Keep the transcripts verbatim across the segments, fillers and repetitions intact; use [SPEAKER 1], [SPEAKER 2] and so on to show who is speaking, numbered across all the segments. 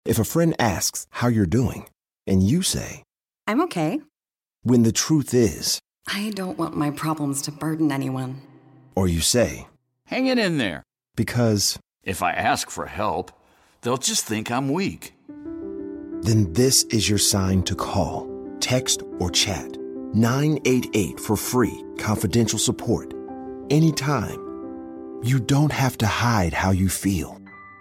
[SPEAKER 1] If a friend asks how you're doing, and you say,
[SPEAKER 2] I'm okay.
[SPEAKER 1] When the truth is,
[SPEAKER 2] I don't want my problems to burden anyone.
[SPEAKER 1] Or you say,
[SPEAKER 3] hang it in there.
[SPEAKER 1] Because
[SPEAKER 3] if I ask for help, they'll just think I'm weak.
[SPEAKER 1] Then this is your sign to call, text, or chat nine eight eight for free, confidential support. Anytime. You don't have to hide how you feel.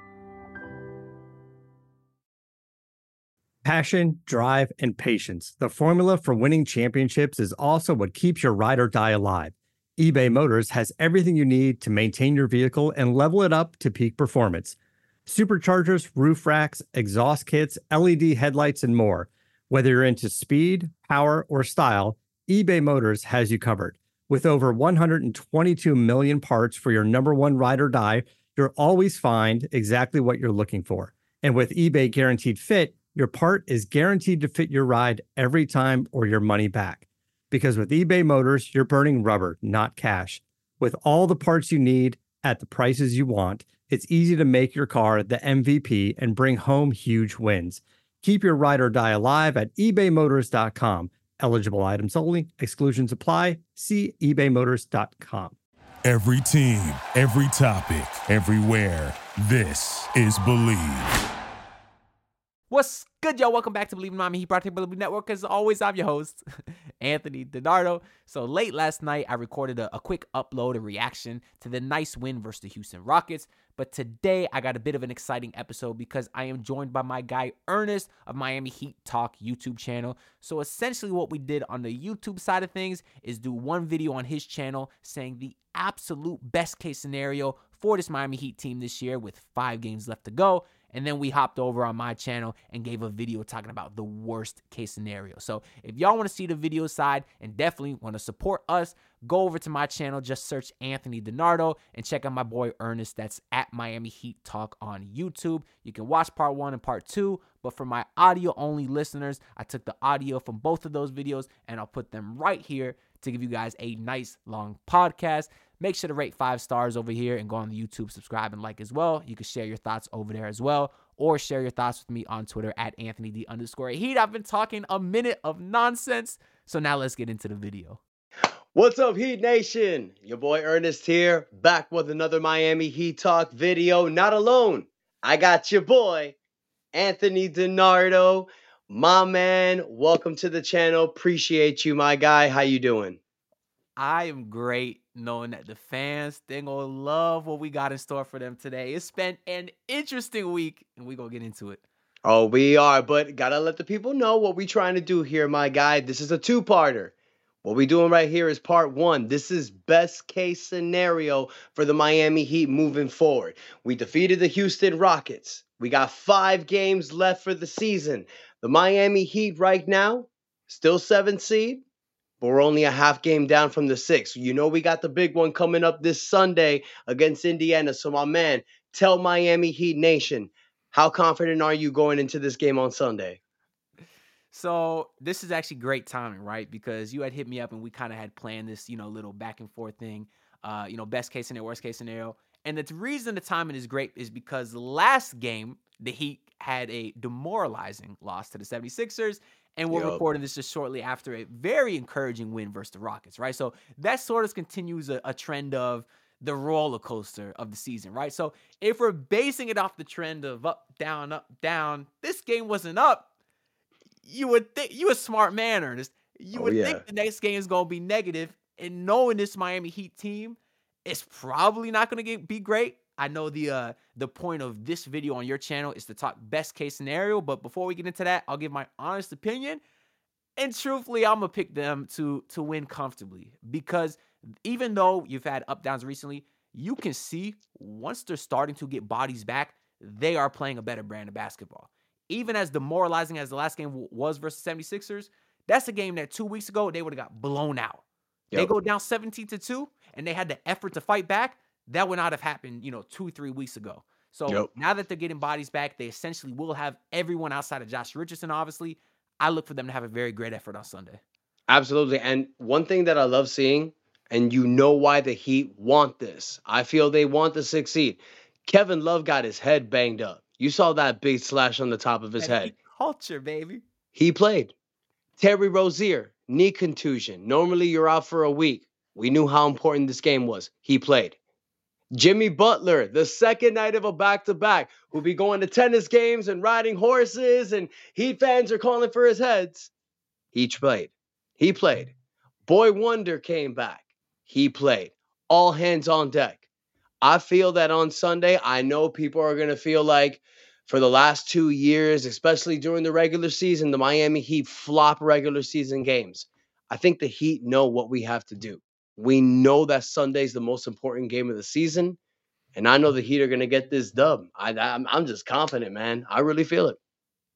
[SPEAKER 4] Passion, drive, and patience. The formula for winning championships is also what keeps your ride or die alive. eBay Motors has everything you need to maintain your vehicle and level it up to peak performance. Superchargers, roof racks, exhaust kits, L E D headlights, and more. Whether you're into speed, power, or style, eBay Motors has you covered. With over one hundred twenty-two million parts for your number one ride or die, you'll always find exactly what you're looking for. And with eBay Guaranteed Fit, your part is guaranteed to fit your ride every time or your money back. Because with eBay Motors, you're burning rubber, not cash. With all the parts you need at the prices you want, it's easy to make your car the M V P and bring home huge wins. Keep your ride or die alive at ebay motors dot com. Eligible items only. Exclusions apply. See ebay motors dot com.
[SPEAKER 5] Every team, every topic, everywhere. This is Believe.
[SPEAKER 6] What's good, y'all? Welcome back to Believe in Miami Heat, brought to you by the Believe Network. As always, I'm your host, Anthony DiNardo. So late last night, I recorded a, a quick upload, a reaction to the nice win versus the Houston Rockets. But today, I got a bit of an exciting episode because I am joined by my guy, Ernest, of Miami Heat Talk YouTube channel. So essentially what we did on the YouTube side of things is do one video on his channel saying the absolute best case scenario for this Miami Heat team this year with five games left to go. And then we hopped over on my channel and gave a video talking about the worst case scenario. So if y'all want to see the video side and definitely want to support us, go over to my channel. Just search Anthony DiNardo and check out my boy Ernest. That's at Miami Heat Talk on YouTube. You can watch part one and part two. But for my audio only listeners, I took the audio from both of those videos and I'll put them right here to give you guys a nice long podcast. Make sure to rate five stars over here and go on the YouTube, subscribe, and like as well. You can share your thoughts over there as well, or share your thoughts with me on Twitter at Anthony D underscore Heat. I've been talking a minute of nonsense, so now let's get into the video.
[SPEAKER 7] What's up, Heat Nation? Your boy Ernest here, back with another Miami Heat Talk video. Not alone. I got your boy, Anthony DiNardo. My man, welcome to the channel. Appreciate you, my guy. How you doing?
[SPEAKER 6] I am great, knowing that the fans, they're going to love what we got in store for them today. It's been an interesting week, and we're going to get into it.
[SPEAKER 7] Oh, we are, but got to let the people know what we trying to do here, my guy. This is a two-parter. What we doing right here is part one. This is best case scenario for the Miami Heat moving forward. We defeated the Houston Rockets. We got five games left for the season. The Miami Heat right now, still seventh seed. But we're only a half game down from the sixth. You know we got the big one coming up this Sunday against Indiana. So, my man, tell Miami Heat Nation, how confident are you going into this game on Sunday?
[SPEAKER 6] So, this is actually great timing, right? Because you had hit me up and we kind of had planned this, you know, little back and forth thing. Uh, you know, best case scenario, worst case scenario. And the reason the timing is great is because last game, the Heat had a demoralizing loss to the seventy-sixers. And we're yep. recording this just shortly after a very encouraging win versus the Rockets, right? So that sort of continues a, a trend of the roller coaster of the season, right? So if we're basing it off the trend of up, down, up, down, this game wasn't up. You would think, you a smart man, Ernest. You
[SPEAKER 7] oh,
[SPEAKER 6] would
[SPEAKER 7] yeah.
[SPEAKER 6] think the next game is going to be negative. And knowing this Miami Heat team, it's probably not going to be great. I know the uh, the point of this video on your channel is to talk best case scenario, but before we get into that, I'll give my honest opinion. And truthfully, I'm going to pick them to, to win comfortably because even though you've had up downs recently, you can see once they're starting to get bodies back, they are playing a better brand of basketball. Even as demoralizing as the last game was versus seventy-sixers, that's a game that two weeks ago, they would have got blown out. Yep. They go down seventeen to two, and they had the effort to fight back. That would not have happened, you know, two, three weeks ago. So yep. now that they're getting bodies back, they essentially will have everyone outside of Josh Richardson, obviously. I look for them to have a very great effort on Sunday.
[SPEAKER 7] Absolutely. And one thing that I love seeing, and you know why the Heat want this. I feel they want to succeed. Kevin Love got his head banged up. You saw that big slash on the top of his
[SPEAKER 6] That
[SPEAKER 7] head.
[SPEAKER 6] Heat culture, baby.
[SPEAKER 7] He played. Terry Rozier, knee contusion. Normally you're out for a week. We knew how important this game was. He played. Jimmy Butler, the second night of a back-to-back, who'll be going to tennis games and riding horses, and Heat fans are calling for his heads. He played. He played. Boy Wonder came back. He played. All hands on deck. I feel that on Sunday, I know people are going to feel like for the last two years, especially during the regular season, the Miami Heat flop regular season games. I think the Heat know what we have to do. We know that Sunday's the most important game of the season, and I know the Heat are going to get this dub. I, I'm, I'm just confident, man. I really feel it.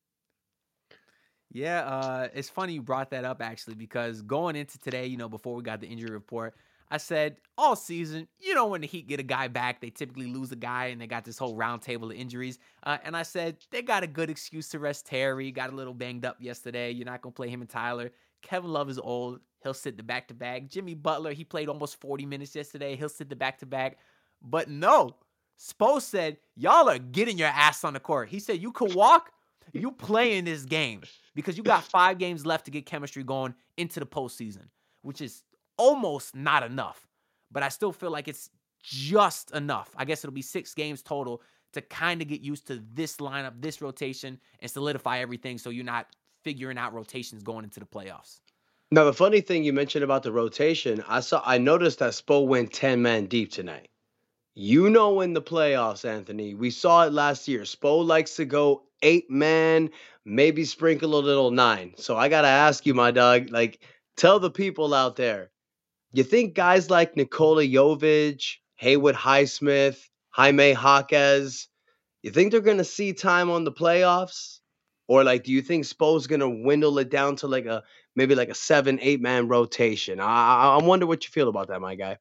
[SPEAKER 6] Yeah, uh, it's funny you brought that up, actually, because going into today, you know, before we got the injury report, I said all season, you know, when the Heat get a guy back, they typically lose a guy, and they got this whole round table of injuries. Uh, and I said they got a good excuse to rest Terry. Got a little banged up yesterday. You're not going to play him and Tyler. Kevin Love is old. He'll sit the back-to-back. Jimmy Butler, he played almost forty minutes yesterday. He'll sit the back-to-back. But no, Spo said, y'all are getting your ass on the court. He said, you could walk, you play in this game because you got five games left to get chemistry going into the postseason, which is almost not enough. But I still feel like it's just enough. I guess it'll be six games total to kind of get used to this lineup, this rotation, and solidify everything so you're not figuring out rotations going into the playoffs.
[SPEAKER 7] Now, the funny thing you mentioned about the rotation, I saw, I noticed that Spo went ten man deep tonight. You know, in the playoffs, Anthony, we saw it last year. Spo likes to go eight man, maybe sprinkle a little nine. So I got to ask you, my dog, like, tell the people out there, you think guys like Nikola Jovic, Haywood Highsmith, Jaime Jaquez, you think they're going to see time on the playoffs? Or, like, do you think Spo's going to dwindle it down to, like, a maybe like a seven, eight-man rotation? I, I wonder what you feel about that, my guy.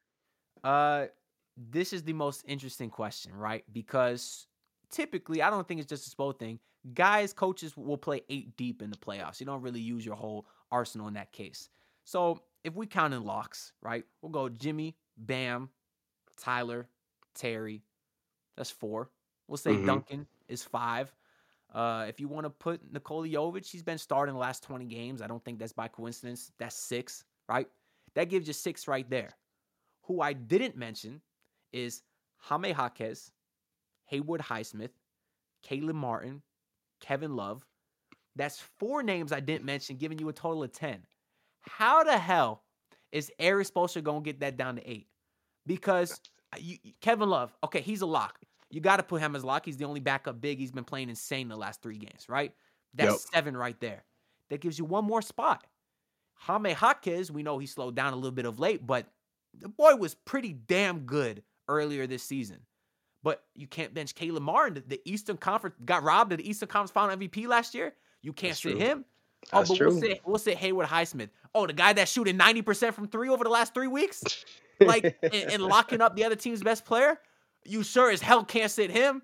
[SPEAKER 6] Uh, this is the most interesting question, right? Because typically, I don't think it's just a Spo thing. Guys, coaches will play eight deep in the playoffs. You don't really use your whole arsenal in that case. So if we count in locks, right, we'll go Jimmy, Bam, Tyler, Terry. That's four. We'll say
[SPEAKER 7] Mhm.
[SPEAKER 6] Duncan is five. Uh, if you want to put Nikola Jovic, he's been starting the last twenty games. I don't think that's by coincidence. That's six, right? That gives you six right there. Who I didn't mention is Jaime Jaquez, Haywood Highsmith, Caleb Martin, Kevin Love. That's four names I didn't mention, giving you a total of ten. How the hell is Erik Spoelstra going to get that down to eight? Because you, Kevin Love, okay, he's a lock. You got to put him as lock. He's the only backup big. He's been playing insane the last three games, right? That's
[SPEAKER 7] Yep.
[SPEAKER 6] seven right there. That gives you one more spot. Jaime Jaquez, we know he slowed down a little bit of late, but the boy was pretty damn good earlier this season. But you can't bench Caleb Martin. The Eastern Conference got robbed of the Eastern Conference Final M V P last year. You can't
[SPEAKER 7] That's
[SPEAKER 6] sit
[SPEAKER 7] true.
[SPEAKER 6] him.
[SPEAKER 7] That's
[SPEAKER 6] oh, but
[SPEAKER 7] true.
[SPEAKER 6] we'll say we'll say Haywood Highsmith. Oh, the guy that's shooting ninety percent from three over the last three weeks, like and, and locking up the other team's best player. You sure as hell can't sit him.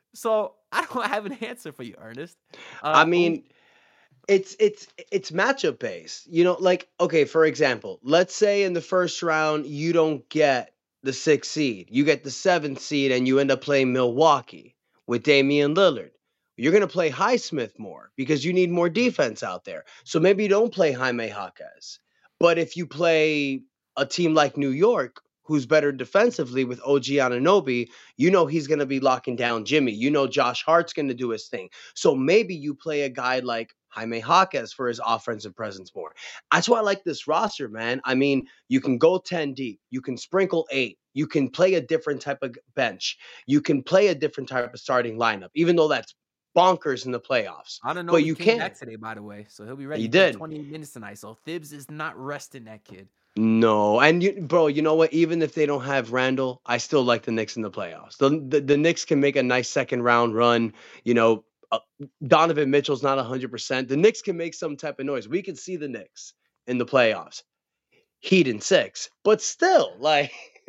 [SPEAKER 6] So I don't have an answer for you, Ernest. Uh,
[SPEAKER 7] I mean, it's it's it's matchup based. You know, like, okay, for example, let's say in the first round you don't get the sixth seed, you get the seventh seed, and you end up playing Milwaukee with Damian Lillard. You're gonna play Highsmith more because you need more defense out there. So maybe you don't play Jaime Jaquez. But if you play a team like New York, who's better defensively with O G Anunoby, you know he's going to be locking down Jimmy. You know Josh Hart's going to do his thing. So maybe you play a guy like Jaime Jaquez for his offensive presence more. That's why I like this roster, man. I mean, you can go ten deep. You can sprinkle eight. You can play a different type of bench. You can play a different type of starting lineup, even though that's bonkers in the playoffs.
[SPEAKER 6] I don't know.
[SPEAKER 7] But
[SPEAKER 6] He
[SPEAKER 7] you
[SPEAKER 6] came
[SPEAKER 7] can't.
[SPEAKER 6] back today, by the way, so he'll be ready
[SPEAKER 7] He
[SPEAKER 6] for
[SPEAKER 7] did.
[SPEAKER 6] twenty-eight minutes tonight. So Thibs is not resting that kid.
[SPEAKER 7] No, and you, bro, you know what? Even if they don't have Randall, I still like the Knicks in the playoffs. The the, the Knicks can make a nice second round run. You know, uh, Donovan Mitchell's not one hundred percent. The Knicks can make some type of noise. We can see the Knicks in the playoffs. Heat in six, but still, like,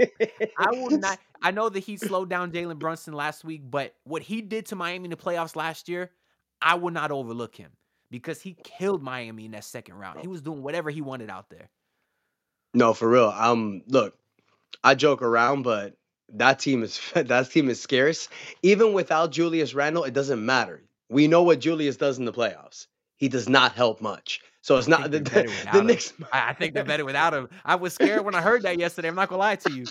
[SPEAKER 6] I will not. I know that he slowed down Jalen Brunson last week, but what he did to Miami in the playoffs last year, I will not overlook him because he killed Miami in that second round. He was doing whatever he wanted out there.
[SPEAKER 7] No, for real. Um, look, I joke around, but that team is that team is scarce. Even without Julius Randle, it doesn't matter. We know what Julius does in the playoffs. He does not help much. So it's
[SPEAKER 6] I
[SPEAKER 7] not
[SPEAKER 6] think
[SPEAKER 7] the,
[SPEAKER 6] they're better
[SPEAKER 7] the,
[SPEAKER 6] without
[SPEAKER 7] the
[SPEAKER 6] him.
[SPEAKER 7] Knicks.
[SPEAKER 6] I, I think they're better without him. I was scared when I heard that yesterday. I'm not gonna lie to you.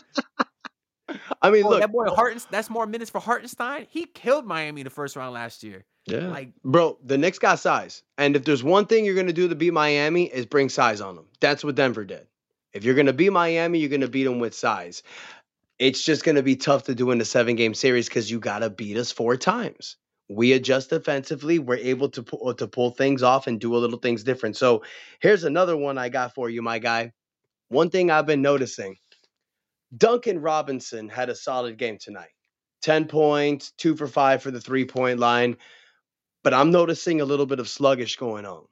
[SPEAKER 7] I mean,
[SPEAKER 6] Oh,
[SPEAKER 7] look,
[SPEAKER 6] that boy Hartens. That's more minutes for Hartenstein. He killed Miami the first round last year.
[SPEAKER 7] yeah,
[SPEAKER 6] Like,
[SPEAKER 7] bro, the Knicks got size, and if there's one thing you're gonna do to beat Miami is bring size on them. That's what Denver did. If you're gonna beat Miami, you're gonna beat them with size. It's just gonna be tough to do in a seven game series because you gotta beat us four times. We adjust defensively. We're able to pull, to pull things off and do a little things different. So here's another one I got for you, my guy. One thing I've been noticing. Duncan Robinson had a solid game tonight. ten points, two for five for the three-point line. But I'm noticing a little bit of sluggish going on.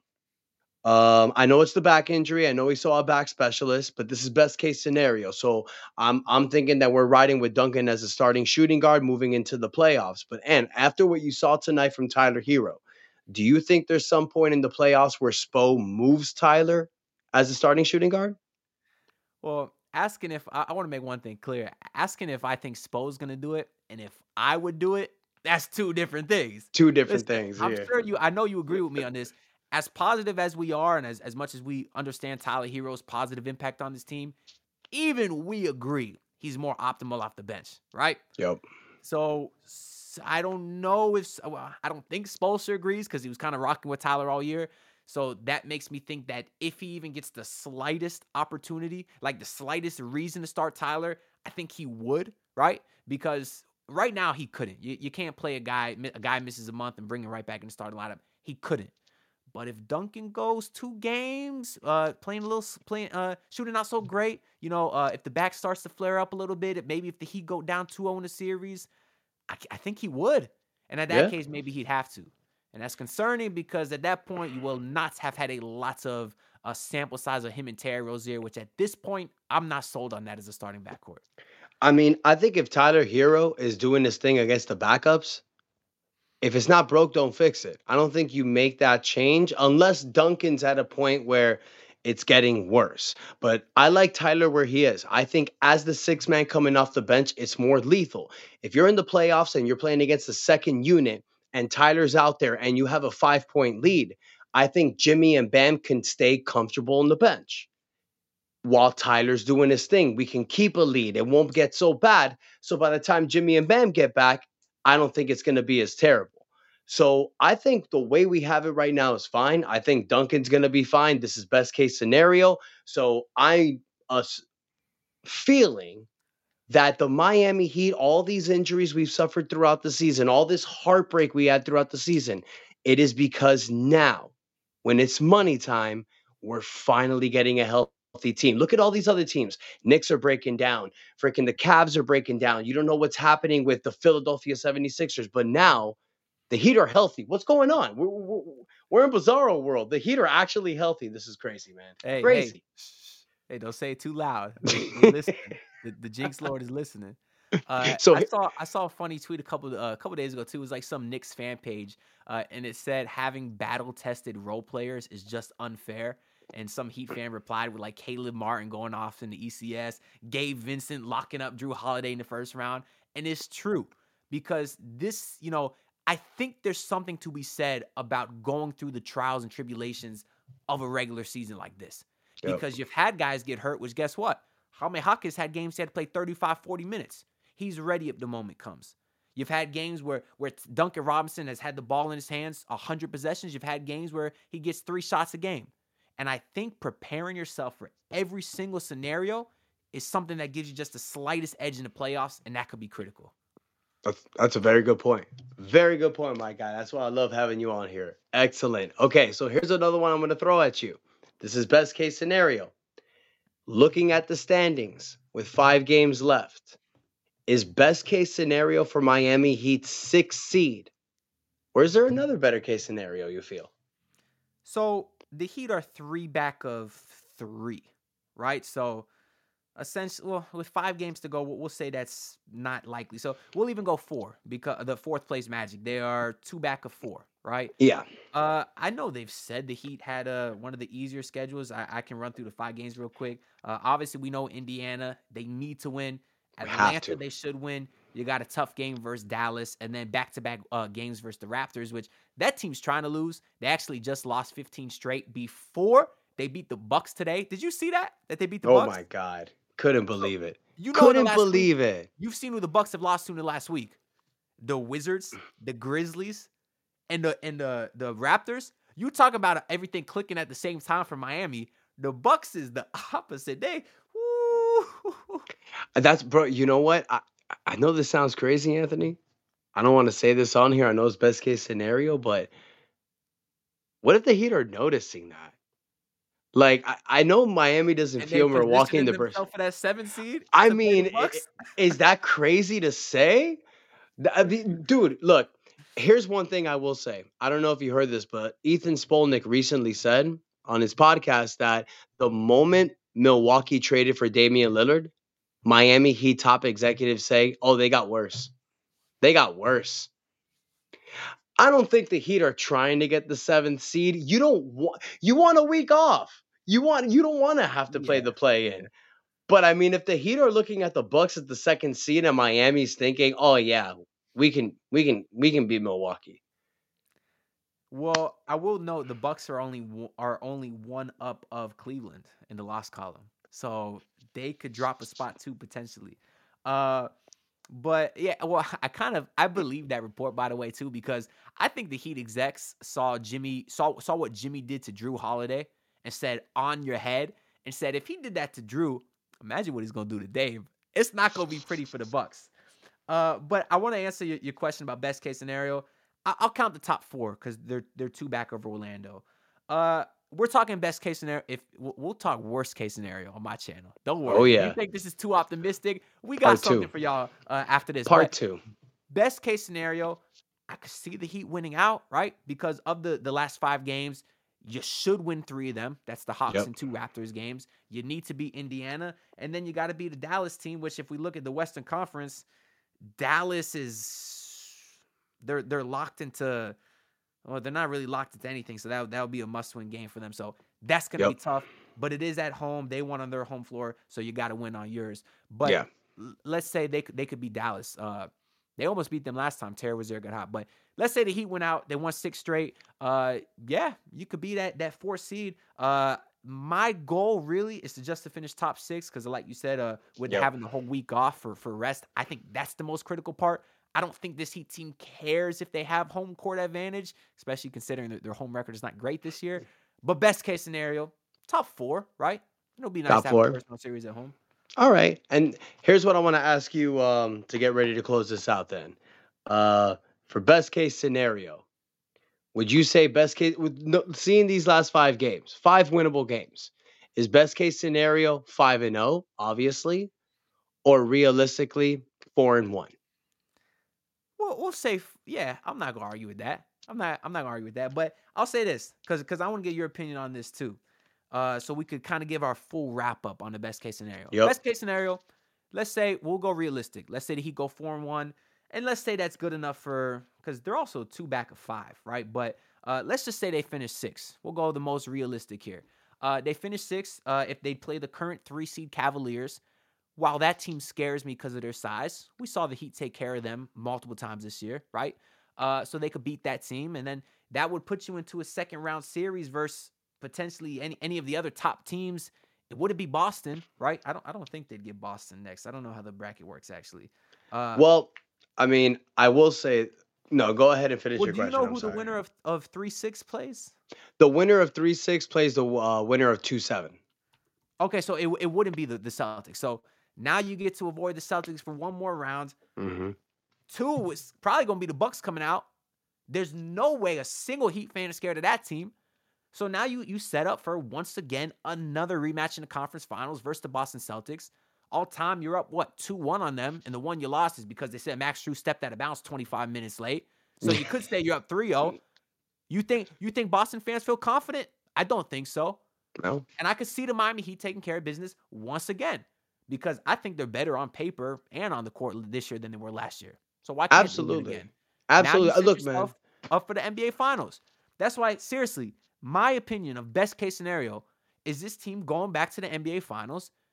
[SPEAKER 7] Um, I know it's the back injury. I know he saw a back specialist, but this is best case scenario. So I'm I'm thinking that we're riding with Duncan as a starting shooting guard moving into the playoffs. But and after what you saw tonight from Tyler Hero, do you think there's some point in the playoffs where Spo moves Tyler as a starting shooting guard?
[SPEAKER 6] well, asking if I, I want to make one thing clear. Asking if I think Spo's gonna do it, and if I would do it, that's two different things.
[SPEAKER 7] Two different
[SPEAKER 6] Listen,
[SPEAKER 7] things.
[SPEAKER 6] I'm
[SPEAKER 7] Yeah.
[SPEAKER 6] sure you. I know you agree with me on this. As positive as we are, and as, as much as we understand Tyler Hero's positive impact on this team, even we agree he's more optimal off the bench, right?
[SPEAKER 7] Yep.
[SPEAKER 6] So s- I don't know if well, I don't think Spoelstra agrees because he was kind of rocking with Tyler all year. So that makes me think that if he even gets the slightest opportunity, like the slightest reason to start Tyler, I think he would, right? Because right now he couldn't. You, you can't play a guy, a guy misses a month and bring him right back in the starting lineup. He couldn't. But if Duncan goes two games, uh, playing a little, playing, uh, shooting not so great, you know, uh, if the back starts to flare up a little bit, maybe if the Heat go down two oh in the series, I, I think he would. And at that
[SPEAKER 7] Yeah.
[SPEAKER 6] case, maybe he'd have to. And that's concerning because at that point, you will not have had a lot of uh, sample size of him and Terry Rozier, which at this point, I'm not sold on that as a starting backcourt.
[SPEAKER 7] I mean, I think if Tyler Hero is doing this thing against the backups, if it's not broke, don't fix it. I don't think you make that change unless Duncan's at a point where it's getting worse. But I like Tyler where he is. I think as the six man coming off the bench, it's more lethal. If you're in the playoffs and you're playing against the second unit and Tyler's out there and you have a five point lead, I think Jimmy and Bam can stay comfortable on the bench. While Tyler's doing his thing, we can keep a lead. It won't get so bad. So by the time Jimmy and Bam get back, I don't think it's going to be as terrible. So I think the way we have it right now is fine. I think Duncan's going to be fine. This is best case scenario. So I uh, feeling that the Miami Heat, all these injuries we've suffered throughout the season, all this heartbreak we had throughout the season, it is because now, when it's money time, we're finally getting a healthy team. Look at all these other teams. Knicks are breaking down. Freaking the Cavs are breaking down. You don't know what's happening with the Philadelphia seventy-sixers. But now the Heat are healthy. What's going on? We're, we're, we're in bizarro world. The Heat are actually healthy. This is crazy, man.
[SPEAKER 6] Hey,
[SPEAKER 7] crazy.
[SPEAKER 6] Hey, hey, don't say it too loud. They, they listen. The, the Jinx Lord is listening. Uh,
[SPEAKER 7] So
[SPEAKER 6] I
[SPEAKER 7] he-
[SPEAKER 6] saw I saw a funny tweet a couple uh, a couple days ago too. It was like some Knicks fan page, uh, and it said having battle tested role players is just unfair. And some Heat fan replied with like Caleb Martin going off in the E C S, Gabe Vincent locking up Drew Holiday in the first round, and it's true because this, you know, I think there's something to be said about going through the trials and tribulations of a regular season like this.
[SPEAKER 7] Yep.
[SPEAKER 6] Because you've had guys get hurt, which guess what? Jaime Hawkins had games he had to play thirty-five, forty minutes. He's ready if the moment comes. You've had games where, where Duncan Robinson has had the ball in his hands one hundred possessions. You've had games where he gets three shots a game. And I think preparing yourself for every single scenario is something that gives you just the slightest edge in the playoffs, and that could be critical.
[SPEAKER 7] That's, that's a very good point. Very good point, my guy. That's why I love having you on here. Excellent. Okay, so here's another one I'm going to throw at you. This is best case scenario. Looking at the standings with five games left, is best case scenario for Miami Heat sixth seed? Or is there another better case scenario you feel?
[SPEAKER 6] So the Heat are three back of three, right? So essentially, well, with five games to go, we'll, we'll say that's not likely. So we'll even go four because the fourth place Magic. They are two back of four, right?
[SPEAKER 7] Yeah.
[SPEAKER 6] Uh, I know they've said the Heat had uh, one of the easier schedules. I, I can run through the five games real quick. Uh, obviously, we know Indiana, they need to win.
[SPEAKER 7] We have
[SPEAKER 6] Atlanta,
[SPEAKER 7] to.
[SPEAKER 6] they should win. You got a tough game versus Dallas, and then back-to-back uh, games versus the Raptors, which that team's trying to lose. They actually just lost fifteen straight before they beat the Bucks today. Did you see that? That they beat the
[SPEAKER 7] Oh
[SPEAKER 6] Bucks?
[SPEAKER 7] my God. Couldn't believe it.
[SPEAKER 6] You know, in the
[SPEAKER 7] Couldn't
[SPEAKER 6] last
[SPEAKER 7] believe
[SPEAKER 6] week,
[SPEAKER 7] it.
[SPEAKER 6] you've seen who the Bucks have lost to in the last week. The Wizards, the Grizzlies, and the and the the Raptors. You talk about everything clicking at the same time for Miami. The Bucks is the opposite. They, woo.
[SPEAKER 7] That's bro. You know what? I I know this sounds crazy, Anthony. I don't want to say this on here. I know it's best case scenario, but what if the Heat are noticing that? Like I, I know Miami doesn't
[SPEAKER 6] And
[SPEAKER 7] feel
[SPEAKER 6] they
[SPEAKER 7] Milwaukee in
[SPEAKER 6] positioning
[SPEAKER 7] the burst.
[SPEAKER 6] themselves for that seven seed.
[SPEAKER 7] I
[SPEAKER 6] to play
[SPEAKER 7] mean,
[SPEAKER 6] the
[SPEAKER 7] i-
[SPEAKER 6] Bucks.
[SPEAKER 7] is that crazy to say? Th- I mean, dude, look. Here's one thing I will say. I don't know if you heard this, but Ethan Spolnick recently said on his podcast that the moment Milwaukee traded for Damian Lillard, Miami Heat top executives say, "Oh, they got worse. They got worse." I don't think the Heat are trying to get the seventh seed. You don't want. You want a week off. You want. You don't want to have to play
[SPEAKER 6] Yeah.
[SPEAKER 7] the play in. But I mean, if the Heat are looking at the Bucks as the second seed and Miami's thinking, "Oh yeah, we can, we can, we can beat Milwaukee."
[SPEAKER 6] Well, I will note the Bucks are only one- are only one up of Cleveland in the loss column, so they could drop a spot too potentially. Uh, but yeah, well, I kind of I believe that report by the way too because I think the Heat execs saw Jimmy saw saw what Jimmy did to Drew Holiday and said on your head and said if he did that to Drew, imagine what he's gonna do to Dave. It's not gonna be pretty for the Bucks. Uh, but I want to answer your, your question about best case scenario. I, I'll count the top four because they're they're two back over Orlando. Uh, we're talking best case scenario. If we'll, we'll talk worst case scenario on my channel. Don't worry.
[SPEAKER 7] Oh,
[SPEAKER 6] If
[SPEAKER 7] yeah.
[SPEAKER 6] you think this is too optimistic? We got
[SPEAKER 7] Part
[SPEAKER 6] something
[SPEAKER 7] two.
[SPEAKER 6] for y'all uh, after this.
[SPEAKER 7] Part
[SPEAKER 6] But
[SPEAKER 7] two.
[SPEAKER 6] best case scenario, I could see the Heat winning out, right? Because of the, the last five games, you should win three of them. That's the Hawks
[SPEAKER 7] Yep.
[SPEAKER 6] and two Raptors games. You need to beat Indiana, and then you got to beat the Dallas team, which if we look at the Western Conference, Dallas is they're they're locked into well, they're not really locked into anything, so that that would be a must-win game for them. So that's gonna be
[SPEAKER 7] Yep.
[SPEAKER 6] tough, but it is at home. They won on their home floor, so you got to win on yours. But
[SPEAKER 7] Yeah.
[SPEAKER 6] l- let's say they could they could beat Dallas. Uh, they almost beat them last time. Terry was there, got hot. But let's say the Heat went out, they won six straight. Uh, yeah, you could be that that fourth seed. Uh, my goal really is to just to finish top six because, like you said, uh, with
[SPEAKER 7] Yep.
[SPEAKER 6] having the whole week off for for rest, I think that's the most critical part. I don't think this Heat team cares if they have home court advantage, especially considering that their home record is not great this year. But best case scenario, top four, right? It'll be nice
[SPEAKER 7] Top
[SPEAKER 6] to have
[SPEAKER 7] four.
[SPEAKER 6] a personal series at home.
[SPEAKER 7] All right. And here's what I want to ask you um, to get ready to close this out then. Uh, for best case scenario, would you say best case, with no, seeing these last five games, five winnable games, is best case scenario five and oh, obviously, or realistically four and one?
[SPEAKER 6] We'll, we'll say, f- yeah, I'm not gonna argue with that. I'm not, I'm not gonna argue with that. But I'll say this, because because I want to get your opinion on this too, uh, so we could kind of give our full wrap up on the best case scenario.
[SPEAKER 7] Yep.
[SPEAKER 6] Best case scenario, let's say we'll go realistic. Let's say that he go four and one, and let's say that's good enough for because they're also two back of five, right? But uh, let's just say they finish six. We'll go the most realistic here. Uh, they finish six. Uh, if they play the current three seed Cavaliers. While that team scares me because of their size, we saw the Heat take care of them multiple times this year, right? Uh, so they could beat that team, and then that would put you into a second round series versus potentially any any of the other top teams. It wouldn't be Boston, right? I don't I don't think they'd get Boston next. I don't know how the bracket works actually. Uh,
[SPEAKER 7] Well, I mean, I will say, no, go ahead and finish
[SPEAKER 6] well,
[SPEAKER 7] your
[SPEAKER 6] do you
[SPEAKER 7] question.
[SPEAKER 6] know
[SPEAKER 7] I'm
[SPEAKER 6] who the
[SPEAKER 7] sorry.
[SPEAKER 6] winner of of three six plays?
[SPEAKER 7] The winner of three six plays the uh, winner of two seven.
[SPEAKER 6] Okay, so it it wouldn't be the the Celtics. So now you get to avoid the Celtics for one more round.
[SPEAKER 7] Mm-hmm.
[SPEAKER 6] Two is probably going to be the Bucks coming out. There's no way a single Heat fan is scared of that team. So now you you set up for, once again, another rematch in the conference finals versus the Boston Celtics. All time, you're up, what, two one on them, and the one you lost is because they said Max Strus stepped out of bounds twenty-five minutes late. So you could say you're up three oh. You think, you think Boston fans feel confident? I don't think so.
[SPEAKER 7] No.
[SPEAKER 6] And I could see the Miami Heat taking care of business once again because I think they're better on paper and on the court this year than they were last year. So why can't they win
[SPEAKER 7] Absolutely.
[SPEAKER 6] again?
[SPEAKER 7] Absolutely.
[SPEAKER 6] Now
[SPEAKER 7] Uh,
[SPEAKER 6] you set
[SPEAKER 7] Look, man.
[SPEAKER 6] yourself up for the N B A Finals. That's why, seriously, my opinion of best case scenario is this team going back to the N B A Finals.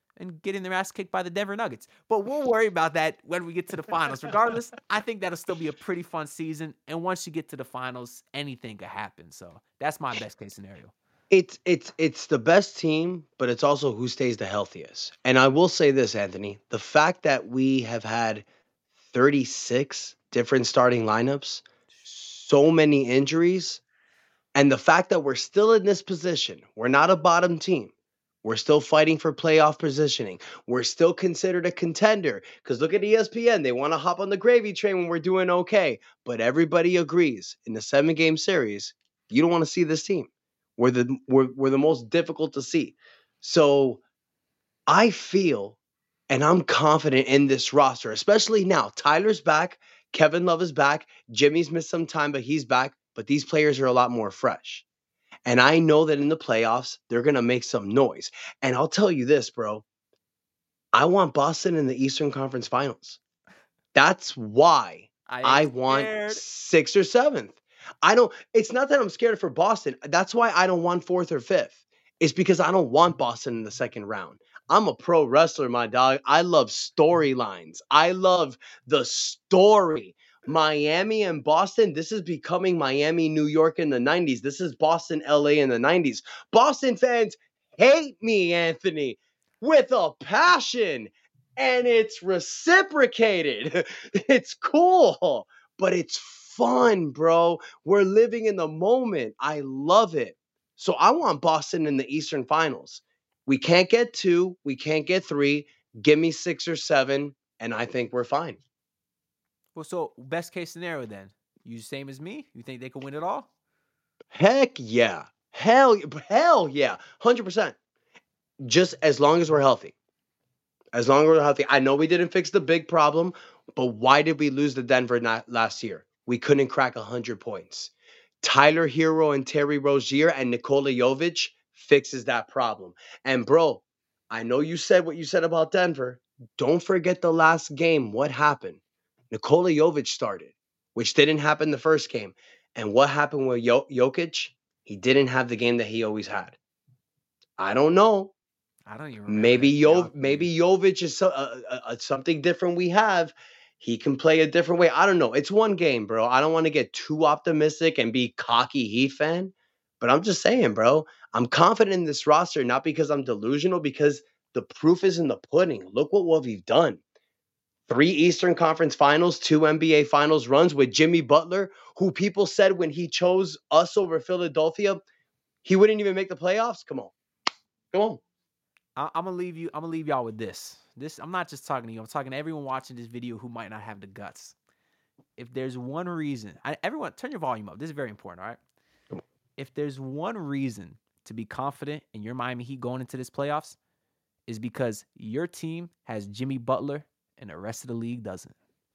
[SPEAKER 6] and getting their ass kicked by the Denver Nuggets. But we'll worry about that when we get to the finals. Regardless, I think that'll still be a pretty fun season. And once you get to the finals, anything could happen. So that's my best case scenario.
[SPEAKER 7] It's it's it's the best team, but it's also who stays the healthiest. And I will say this, Anthony, the fact that we have had thirty-six different starting lineups, so many injuries, and the fact that we're still in this position, we're not a bottom team. We're still fighting for playoff positioning. We're still considered a contender because look at E S P N. They want to hop on the gravy train when we're doing okay. But everybody agrees in the seven-game series, you don't want to see this team. We're the, we're, we're the most difficult to see. So I feel, and I'm confident in this roster, especially now. Tyler's back. Kevin Love is back. Jimmy's missed some time, but he's back. But these players are a lot more fresh. And I know that in the playoffs, they're going to make some noise. And I'll tell you this, bro. I want Boston in the Eastern Conference Finals. That's why I, I want sixth or seventh. I don't, it's not that I'm scared for Boston. That's why I don't want fourth or fifth. It's because I don't want Boston in the second round. I'm a pro wrestler, my dog. I love storylines. I love the story. Miami and Boston, this is becoming Miami, New York in the nineties. This is Boston, L A in the nineties. Boston fans hate me, Anthony, with a passion, and it's reciprocated. It's cool, but it's fun, bro. We're living in the moment. I love it. So I want Boston in the Eastern Finals. We can't get two. We can't get three. Give me six or seven, and I think we're fine.
[SPEAKER 6] Well, so best case scenario then, you same as me? You think they can win it all?
[SPEAKER 7] Heck yeah. Hell, hell yeah. one hundred percent. Just as long as we're healthy. As long as we're healthy. I know we didn't fix the big problem, but why did we lose to Denver last year? We couldn't crack one hundred points. Tyler Hero and Terry Rozier and Nikola Jovic fixes that problem. And bro, I know you said what you said about Denver. Don't forget the last game. What happened? Nikola Jovic started, which didn't happen the first game. And what happened with jo- Jokic? He didn't have the game that he always had. I don't know.
[SPEAKER 6] I don't even remember.
[SPEAKER 7] Maybe jo- maybe Jovic is so, uh, uh, uh, something different we have. He can play a different way. I don't know. It's one game, bro. I don't want to get too optimistic and be cocky Heat fan. But I'm just saying, bro, I'm confident in this roster, not because I'm delusional, because the proof is in the pudding. Look what, what we've done. Three Eastern Conference Finals, two N B A Finals runs with Jimmy Butler, who people said when he chose us over Philadelphia, he wouldn't even make the playoffs. Come on. Come on.
[SPEAKER 6] I- I'm gonna leave you. I'm gonna leave y'all with this. This I'm not just talking to you. I'm talking to everyone watching this video who might not have the guts. If there's one reason, I, everyone turn your volume up. This is very important, all right? If there's one reason to be confident in your Miami Heat going into this playoffs, is because your team has Jimmy Butler and the rest of the league doesn't.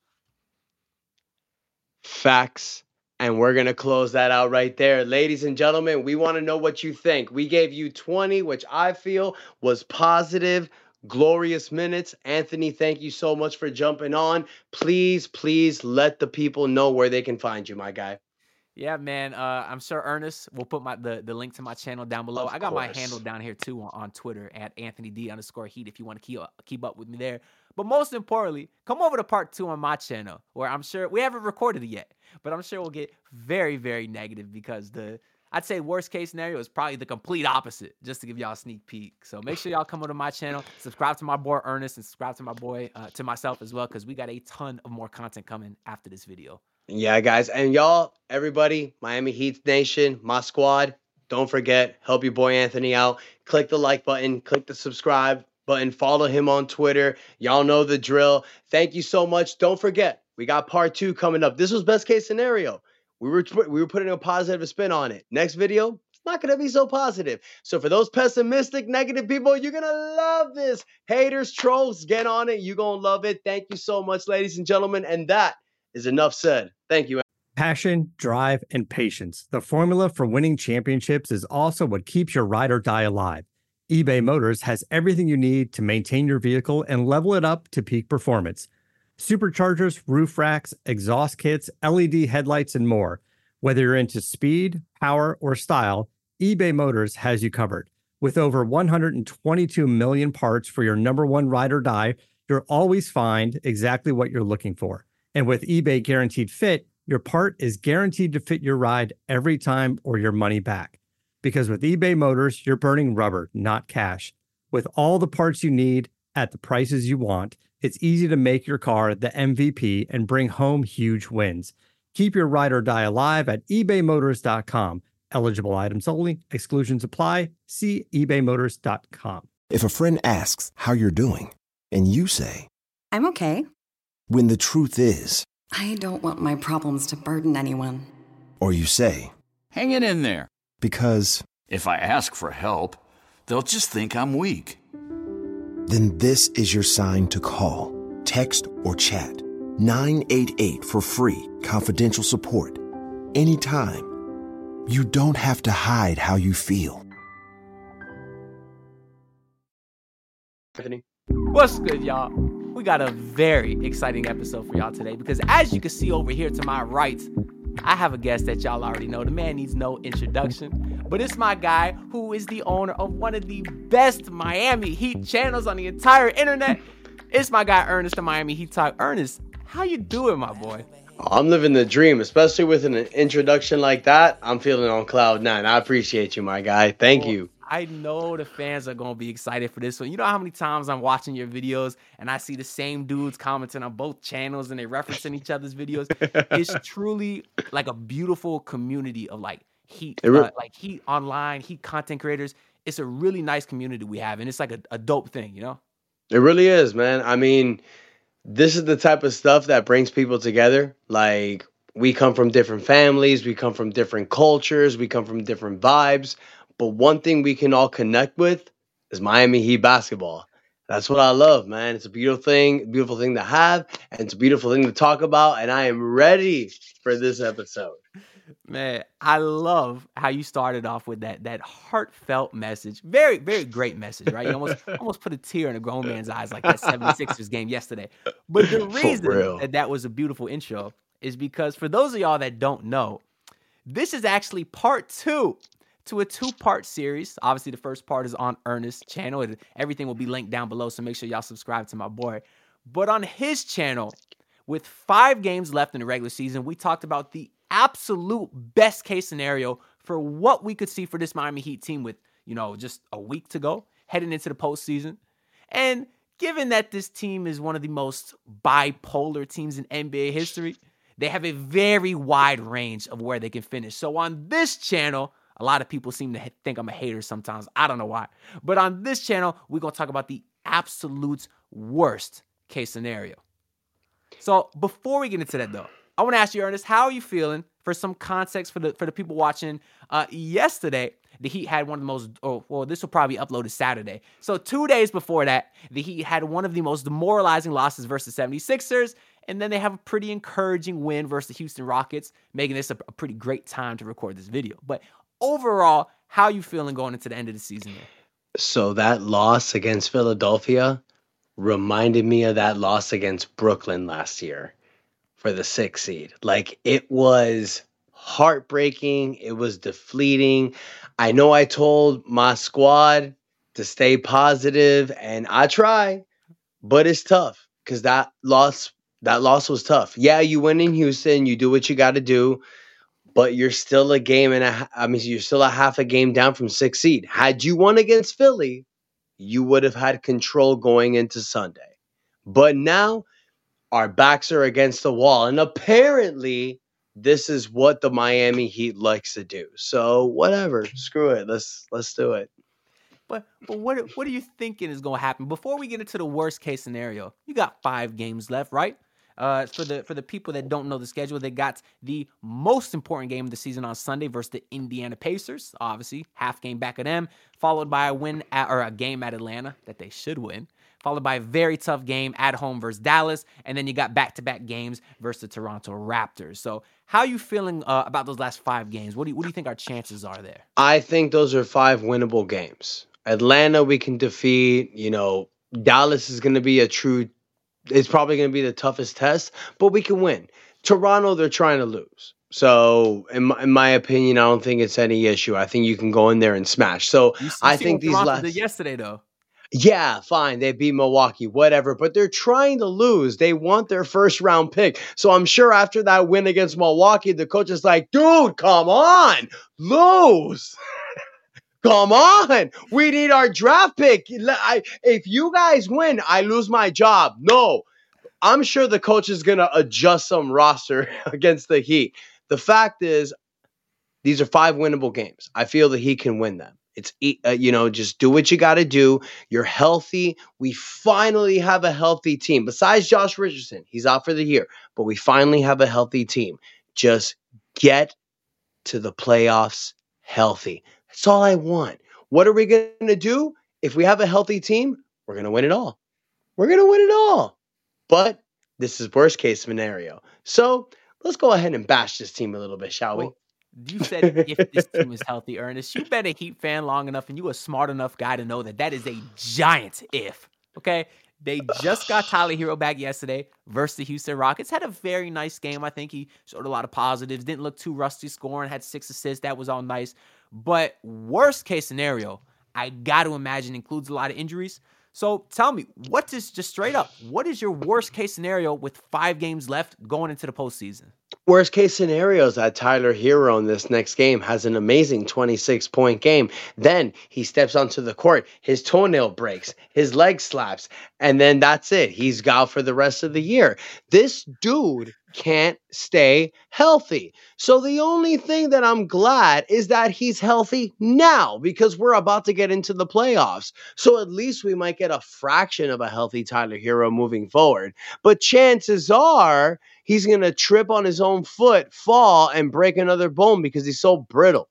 [SPEAKER 7] Facts. And we're going to close that out right there. Ladies and gentlemen, we want to know what you think. We gave you twenty, which I feel was positive, glorious minutes. Anthony, thank you so much for jumping on. Please, please let the people know where they can find you, my guy.
[SPEAKER 6] Yeah, man. Uh, I'm sure Ernest will put my the, the link to my channel down below.
[SPEAKER 7] Of
[SPEAKER 6] I got
[SPEAKER 7] course.
[SPEAKER 6] my handle down here too on, on Twitter at Anthony D underscore Heat if you want to keep keep up with me there. But most importantly, come over to part two on my channel where I'm sure we haven't recorded it yet, but I'm sure we'll get very, very negative because the I'd say worst case scenario is probably the complete opposite, just to give y'all a sneak peek. So make sure y'all come over to my channel, subscribe to my boy Ernest, and subscribe to my boy, uh, to myself as well, because we got a ton of more content coming after this video.
[SPEAKER 7] Yeah, guys. And y'all, everybody, Miami Heat Nation, my squad, don't forget, help your boy Anthony out. Click the like button, click the subscribe button, follow him on Twitter. Y'all know the drill. Thank you so much. Don't forget, we got part two coming up. This was best case scenario. We were we were putting a positive spin on it. Next video, it's not going to be so positive. So for those pessimistic, negative people, you're going to love this. Haters, trolls, get on it. You're going to love it. Thank you so much, ladies and gentlemen. And that is enough said. Thank you.
[SPEAKER 4] Passion, drive, and patience. The formula for winning championships is also what keeps your ride or die alive. eBay Motors has everything you need to maintain your vehicle and level it up to peak performance. Superchargers, roof racks, exhaust kits, L E D headlights, and more. Whether you're into speed, power, or style, eBay Motors has you covered. With over one hundred twenty-two million parts for your number one ride or die, you'll always find exactly what you're looking for. And with eBay Guaranteed Fit, your part is guaranteed to fit your ride every time or your money back. Because with eBay Motors, you're burning rubber, not cash. With all the parts you need at the prices you want, it's easy to make your car the M V P and bring home huge wins. Keep your ride or die alive at ebay motors dot com. Eligible items only. Exclusions apply. See ebay motors dot com.
[SPEAKER 1] If a friend asks how you're doing, and you say,
[SPEAKER 2] I'm okay.
[SPEAKER 1] when the truth is,
[SPEAKER 2] I don't want my problems to burden anyone.
[SPEAKER 1] or you say,
[SPEAKER 3] Hang it in there.
[SPEAKER 1] because,
[SPEAKER 3] If I ask for help, they'll just think I'm weak.
[SPEAKER 1] then this is your sign to call, text, or chat nine eight eight for free, confidential support. Anytime. You don't have to hide how you feel.
[SPEAKER 7] Anthony?
[SPEAKER 6] What's good, y'all? We got a very exciting episode for y'all today because as you can see over here to my right, I have a guest that y'all already know. The man needs no introduction, but it's my guy who is the owner of one of the best Miami Heat channels on the entire internet. It's my guy, Ernest, the Miami Heat Talk. Ernest, how you doing, my boy?
[SPEAKER 7] I'm living the dream, especially with an introduction like that. I'm feeling on cloud nine. I appreciate you, my guy. Thank
[SPEAKER 6] Well,
[SPEAKER 7] you.
[SPEAKER 6] I know the fans are going to be excited for this one. You know how many times I'm watching your videos and I see the same dudes commenting on both channels and they referencing each other's videos? It's truly like a beautiful community of like Heat,
[SPEAKER 7] It re-
[SPEAKER 6] uh, like Heat online, Heat content creators. It's a really nice community we have, and it's like a, a dope thing, you know?
[SPEAKER 7] It really is, man. I mean, this is the type of stuff that brings people together. Like, we come from different families, we come from different cultures, we come from different vibes. But one thing we can all connect with is Miami Heat basketball. That's what I love, man. It's a beautiful thing, beautiful thing to have, and it's a beautiful thing to talk about. And I am ready for this episode.
[SPEAKER 6] Man, I love how you started off with that that heartfelt message. Very, very great message, right? You almost almost put a tear in a grown man's eyes like that seventy-sixers game yesterday. But the
[SPEAKER 7] For
[SPEAKER 6] reason
[SPEAKER 7] real.
[SPEAKER 6] that that was a beautiful intro is because for those of y'all that don't know, this is actually part two to a two-part series. Obviously, the first part is on Ernest's channel, and everything will be linked down below, so make sure y'all subscribe to my boy. But on his channel, with five games left in the regular season, we talked about the absolute best case scenario for what we could see for this Miami Heat team with, you know, just a week to go, heading into the postseason. And given that this team is one of the most bipolar teams in N B A history, they have a very wide range of where they can finish. So on this channel, a lot of people seem to think I'm a hater sometimes. I don't know why. But on this channel, we're going to talk about the absolute worst case scenario. So before we get into that, though, I want to ask you, Ernest, how are you feeling? For some context for the for the people watching, uh, yesterday, the Heat had one of the most, oh, well, this will probably be uploaded Saturday. So two days before that, the Heat had one of the most demoralizing losses versus seventy-sixers, and then they have a pretty encouraging win versus the Houston Rockets, making this a, a pretty great time to record this video. But overall, how are you feeling going into the end of the season here?
[SPEAKER 7] So that loss against Philadelphia reminded me of that loss against Brooklyn last year for the sixth seed. Like, it was heartbreaking. It was deflating. I know I told my squad to stay positive, and I try, but it's tough because that loss, that loss was tough. Yeah, you win in Houston, you do what you got to do, but you're still a game and a, I mean, you're still a half a game down from sixth seed. Had you won against Philly, you would have had control going into Sunday. But now our backs are against the wall, and apparently this is what the Miami Heat likes to do. So whatever, screw it. Let's let's do it.
[SPEAKER 6] But but what what are you thinking is going to happen? Before we get into the worst case scenario, you got five games left, right? Uh, for the for the people that don't know the schedule, they got the most important game of the season on Sunday versus the Indiana Pacers. Obviously, half game back at them, followed by a win at, or a game at Atlanta that they should win, followed by a very tough game at home versus Dallas, and then you got back-to-back games versus the Toronto Raptors. So, how are you feeling uh, about those last five games? What do you, what do you think our chances are there?
[SPEAKER 7] I think those are five winnable games. Atlanta we can defeat. You know, Dallas is going to be a true. It's probably going to be the toughest test, but we can win. Toronto, they're trying to lose. So, in my, in my opinion, I don't think it's any issue. I think you can go in there and smash. So,
[SPEAKER 6] You, s- you
[SPEAKER 7] I
[SPEAKER 6] see
[SPEAKER 7] think
[SPEAKER 6] what
[SPEAKER 7] these
[SPEAKER 6] Toronto
[SPEAKER 7] last.
[SPEAKER 6] did yesterday, though.
[SPEAKER 7] Yeah, fine. They beat Milwaukee, whatever, but they're trying to lose. They want their first round pick. So I'm sure after that win against Milwaukee, the coach is like, dude, come on, lose. Come on. We need our draft pick. Le- I- If you guys win, I lose my job. No, I'm sure the coach is going to adjust some roster against the Heat. The fact is, these are five winnable games. I feel that he can win them. It's, e- uh, you know, just do what you got to do. You're healthy. We finally have a healthy team. Besides Josh Richardson, he's out for the year, but we finally have a healthy team. Just get to the playoffs healthy. That's all I want. What are we going to do? If we have a healthy team, we're going to win it all. We're going to win it all. But this is worst case scenario. So let's go ahead and bash this team a little bit, shall we?
[SPEAKER 6] Well, you said if this team is healthy, Ernest. You've been a Heat fan long enough, and you a smart enough guy to know that that is a giant if. Okay, they just got Tyler Hero back yesterday versus the Houston Rockets. Had a very nice game. I think he showed a lot of positives. Didn't look too rusty scoring. Had six assists. That was all nice. But worst case scenario, I got to imagine includes a lot of injuries. So tell me, what is just straight up? What is your worst case scenario with five games left going into the postseason?
[SPEAKER 7] Worst case scenario is that Tyler Hero in this next game has an amazing twenty-six point game. Then he steps onto the court, his toenail breaks, his leg slaps, and then that's it. He's out for the rest of the year. This dude can't stay healthy. So the only thing that I'm glad is that he's healthy now because we're about to get into the playoffs. So at least we might get a fraction of a healthy Tyler Hero moving forward. But chances are he's going to trip on his own foot, fall, and break another bone because he's so brittle.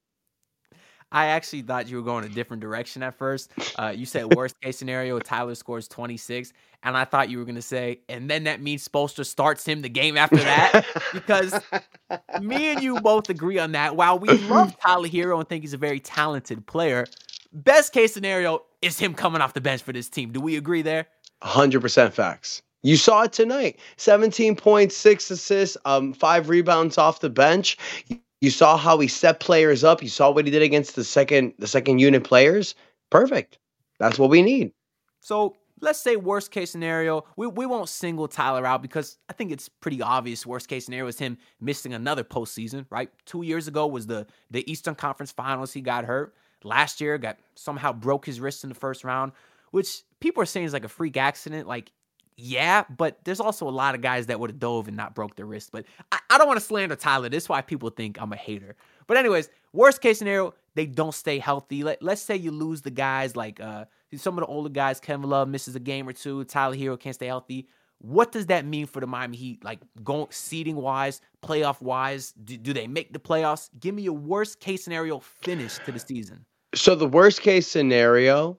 [SPEAKER 6] I actually thought you were going a different direction at first. Uh, you said worst case scenario, Tyler scores twenty-six. And I thought you were going to say, and then that means Spoelstra starts him the game after that. Because me and you both agree on that. While we love Tyler Hero and think he's a very talented player, best case scenario is him coming off the bench for this team. Do we agree there?
[SPEAKER 7] one hundred percent facts. You saw it tonight. seventeen point six assists, um, five rebounds off the bench. You saw how he set players up. You saw what he did against the second the second unit players. Perfect. That's what we need.
[SPEAKER 6] So let's say worst case scenario, we, we won't single Tyler out because I think it's pretty obvious worst case scenario is him missing another postseason, right? Two years ago was the, the Eastern Conference Finals. He got hurt. Last year, got somehow broke his wrist in the first round, which people are saying is like a freak accident. Like, yeah, but there's also a lot of guys that would have dove and not broke their wrist. But I, I don't want to slander Tyler. This is why people think I'm a hater. But anyways, worst case scenario, they don't stay healthy. Let, let's say you lose the guys like uh, some of the older guys. Kevin Love misses a game or two. Tyler Hero can't stay healthy. What does that mean for the Miami Heat? Like going seeding wise, playoff wise, do, do they make the playoffs? Give me a worst case scenario finish to the season.
[SPEAKER 7] So the worst case scenario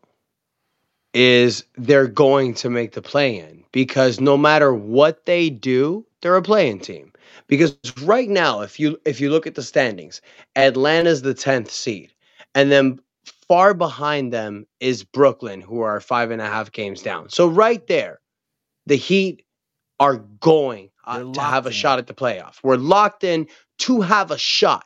[SPEAKER 7] is they're going to make the play-in because no matter what they do, they're a play-in team. Because right now, if you if you look at the standings, Atlanta's the tenth seed. And then far behind them is Brooklyn, who are five and a half games down. So right there, the Heat are going uh, to have a
[SPEAKER 6] in.
[SPEAKER 7] shot at the playoff. We're locked in to have a shot.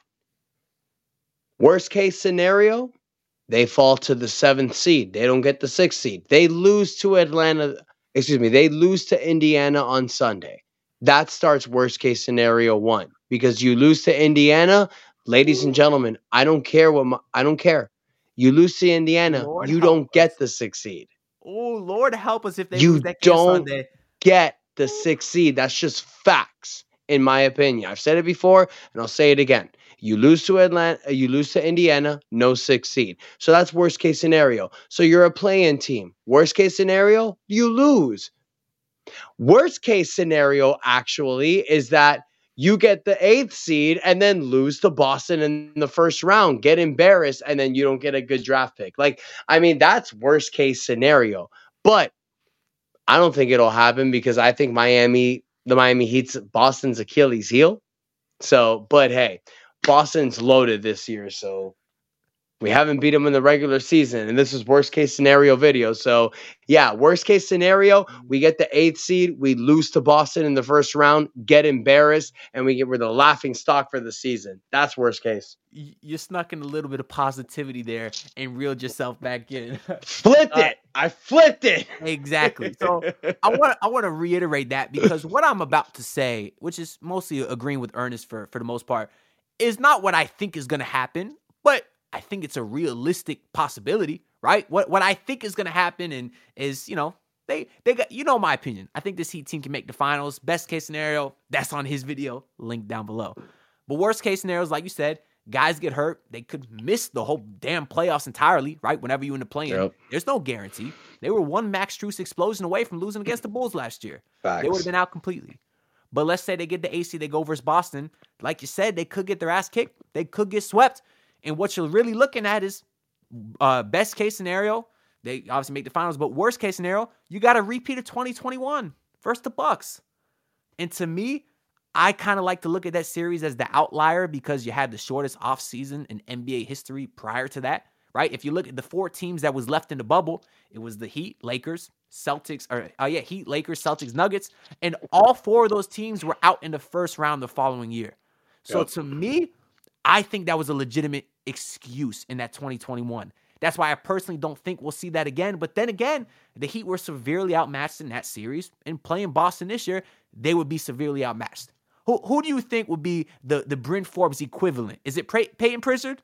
[SPEAKER 7] Worst case scenario, they fall to the seventh seed. They don't get the sixth seed. They lose to Atlanta. Excuse me. They lose to Indiana on Sunday. That starts worst case scenario one because you lose to Indiana, ladies and gentlemen. I don't care what my, I don't care. You lose to Indiana,
[SPEAKER 6] Lord
[SPEAKER 7] you
[SPEAKER 6] help
[SPEAKER 7] don't
[SPEAKER 6] us.
[SPEAKER 7] get the sixth seed.
[SPEAKER 6] Oh, Lord help us if they
[SPEAKER 7] You
[SPEAKER 6] lose that game
[SPEAKER 7] don't
[SPEAKER 6] Sunday.
[SPEAKER 7] get the sixth seed. That's just facts, in my opinion. I've said it before, and I'll say it again. You lose to Atlanta, you lose to Indiana, no sixth seed. So that's worst case scenario. So you're a play-in team. Worst case scenario, you lose. Worst case scenario, actually, is that you get the eighth seed and then lose to Boston in the first round, get embarrassed, and then you don't get a good draft pick. Like, I mean, that's worst case scenario. But I don't think it'll happen because I think Miami, the Miami Heat's Boston's Achilles heel. So, but hey, Boston's loaded this year, so We haven't beat them in the regular season, and this is worst case scenario video. So, yeah, worst case scenario, we get the eighth seed, we lose to Boston in the first round, get embarrassed, and we get we're the laughing stock for the season. That's worst case.
[SPEAKER 6] You snuck in a little bit of positivity there and reeled yourself back in.
[SPEAKER 7] Flipped
[SPEAKER 6] uh,
[SPEAKER 7] it. I flipped it.
[SPEAKER 6] Exactly. So I want I want to reiterate that, because what I'm about to say, which is mostly agreeing with Ernest for for the most part, is not what I think is going to happen, but I think it's a realistic possibility, right? What what I think is going to happen and is, you know, they they got, you know, my opinion. I think this Heat team can make the finals. Best case scenario, that's on his video, link down below. But worst case scenarios, like you said, guys get hurt. They could miss the whole damn playoffs entirely, right? Whenever you end up playing, yep. There's no guarantee. They were one Max Strus explosion away from losing against the Bulls last year.
[SPEAKER 7] Facts.
[SPEAKER 6] They would have been out completely. But let's say they get the A C, they go versus Boston. Like you said, they could get their ass kicked. They could get swept. And what you're really looking at is uh, best case scenario, they obviously make the finals, but worst case scenario, you got a repeat of twenty twenty-one versus the Bucks. And to me, I kind of like to look at that series as the outlier because you had the shortest offseason in N B A history prior to that, right? If you look at the four teams that was left in the bubble, it was the Heat, Lakers, Celtics, or oh yeah, Heat, Lakers, Celtics, Nuggets, and all four of those teams were out in the first round the following year. So yep. to me, I think that was a legitimate excuse in that twenty twenty-one. That's why I personally don't think we'll see that again. But then again, the Heat were severely outmatched in that series. And playing Boston this year, they would be severely outmatched. Who who do you think would be the, the Bryn Forbes equivalent? Is it Pey- Peyton Pritchard?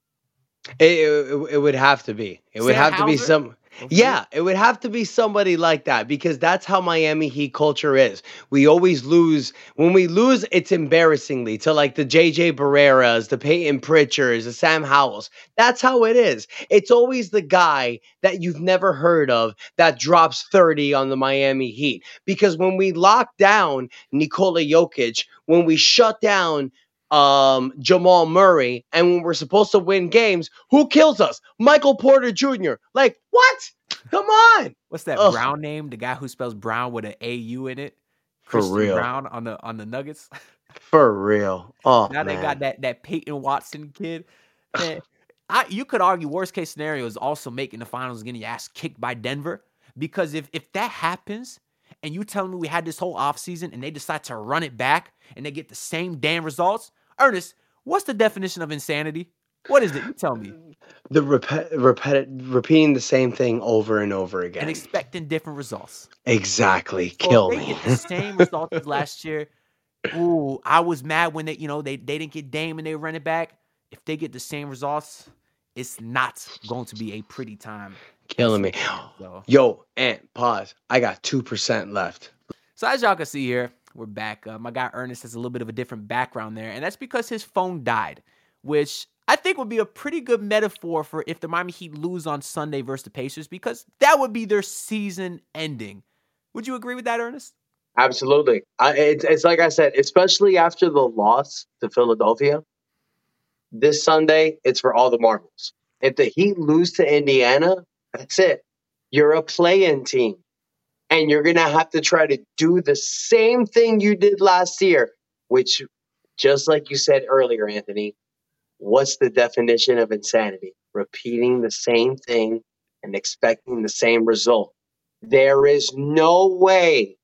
[SPEAKER 7] It, it, it would have to be. It would
[SPEAKER 6] Sam
[SPEAKER 7] have to be
[SPEAKER 6] Hauser?
[SPEAKER 7] some.
[SPEAKER 6] Okay.
[SPEAKER 7] Yeah, it would have to be somebody like that because that's how Miami Heat culture is. We always lose. When we lose, it's embarrassingly to like the J J Barreras, the Peyton Pritchards, the Sam Howells. That's how it is. It's always the guy that you've never heard of that drops thirty on the Miami Heat. Because when we lock down Nikola Jokic, when we shut down Um, Jamal Murray, and when we're supposed to win games, who kills us? Michael Porter Junior Like, what? Come on.
[SPEAKER 6] What's that
[SPEAKER 7] Ugh.
[SPEAKER 6] Brown name? The guy who spells Brown with an A U in it?
[SPEAKER 7] For
[SPEAKER 6] Christian
[SPEAKER 7] real.
[SPEAKER 6] Brown on the on the Nuggets.
[SPEAKER 7] For real. Oh,
[SPEAKER 6] now
[SPEAKER 7] man.
[SPEAKER 6] they got that that Peyton Watson kid. Man, I you could argue worst case scenario is also making the finals and getting your ass kicked by Denver. Because if if that happens, and you telling me we had this whole offseason and they decide to run it back and they get the same damn results, Ernest, what's the definition of insanity? What is it? You tell me.
[SPEAKER 7] The repet, repet, repeating the same thing over and over again.
[SPEAKER 6] And expecting different results.
[SPEAKER 7] Exactly.
[SPEAKER 6] So
[SPEAKER 7] Kill
[SPEAKER 6] if
[SPEAKER 7] me.
[SPEAKER 6] they get the same results as last year. Ooh, I was mad when they, you know, they, they didn't get Dame and they run it back. If they get the same results, it's not going to be a pretty time.
[SPEAKER 7] Killing me.
[SPEAKER 6] So.
[SPEAKER 7] Yo, Ant, pause. I got two percent left.
[SPEAKER 6] So as y'all can see here, we're back. Uh, my guy Ernest has a little bit of a different background there, and that's because his phone died, which I think would be a pretty good metaphor for if the Miami Heat lose on Sunday versus the Pacers, because that would be their season ending. Would you agree with that, Ernest?
[SPEAKER 8] Absolutely. I, it's, it's like I said, especially after the loss to Philadelphia, this Sunday, it's for all the marbles. If the Heat lose to Indiana, that's it. You're a play-in team. And you're going to have to try to do the same thing you did last year, which, just like you said earlier, Anthony, what's the definition of insanity? Repeating the same thing and expecting the same result. There is no way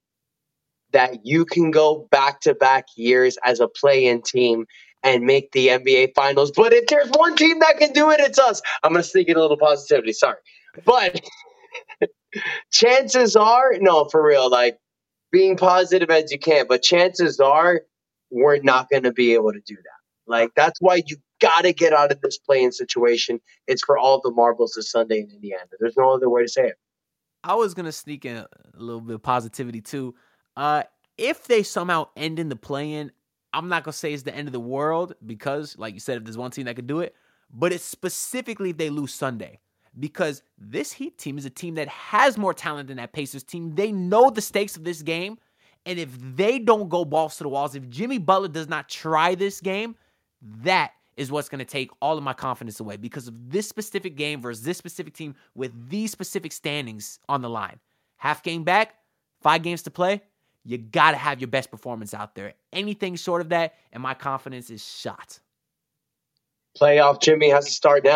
[SPEAKER 8] that you can go back-to-back years as a play-in team and make the N B A Finals. But if there's one team that can do it, it's us. I'm going to sneak in a little positivity. Sorry. But chances are, no, for real, like being positive as you can, but chances are we're not going to be able to do that. Like, that's why you got to get out of this play-in situation. It's for all the marbles this Sunday in Indiana. There's no other way to say it.
[SPEAKER 6] I was going to sneak in a little bit of positivity too. Uh, if they somehow end in the play-in, I'm not going to say it's the end of the world because, like you said, if there's one team that could do it, but it's specifically if they lose Sunday. Because this Heat team is a team that has more talent than that Pacers team. They know the stakes of this game. And if they don't go balls to the walls, if Jimmy Butler does not try this game, that is what's going to take all of my confidence away. Because of this specific game versus this specific team with these specific standings on the line. Half game back, five games to play. You got to have your best performance out there. Anything short of that, and my confidence is shot.
[SPEAKER 8] Playoff Jimmy has to start now.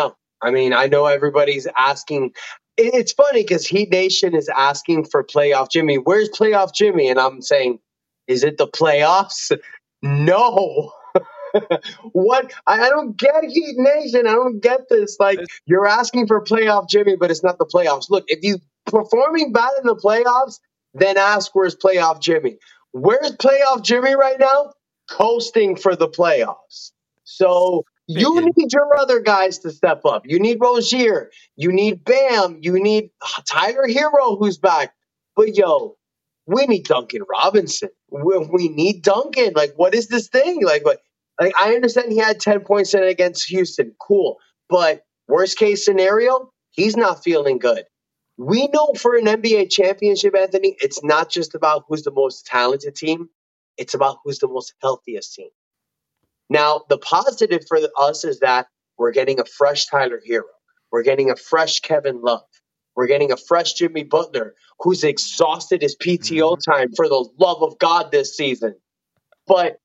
[SPEAKER 8] I mean, I know everybody's asking. It's funny because Heat Nation is asking for playoff Jimmy. Where's playoff Jimmy? And I'm saying, is it the playoffs? No. What? I, I don't get Heat Nation. I don't get this. Like, you're asking for playoff Jimmy, but it's not the playoffs. Look, if you performing bad in the playoffs, then ask where's playoff Jimmy. Where's playoff Jimmy right now? Coasting for the playoffs. So you need your other guys to step up. You need Rozier. You need Bam. You need Tyler Hero, who's back. But, yo, we need Duncan Robinson. We, we need Duncan. Like, what is this thing? Like, what? Like, I understand he had ten points in against Houston. Cool. But worst case scenario, he's not feeling good. We know for an N B A championship, Anthony, it's not just about who's the most talented team. It's about who's the most healthiest team. Now, the positive for us is that we're getting a fresh Tyler Hero. We're getting a fresh Kevin Love. We're getting a fresh Jimmy Butler, who's exhausted his P T O time for the love of God this season. But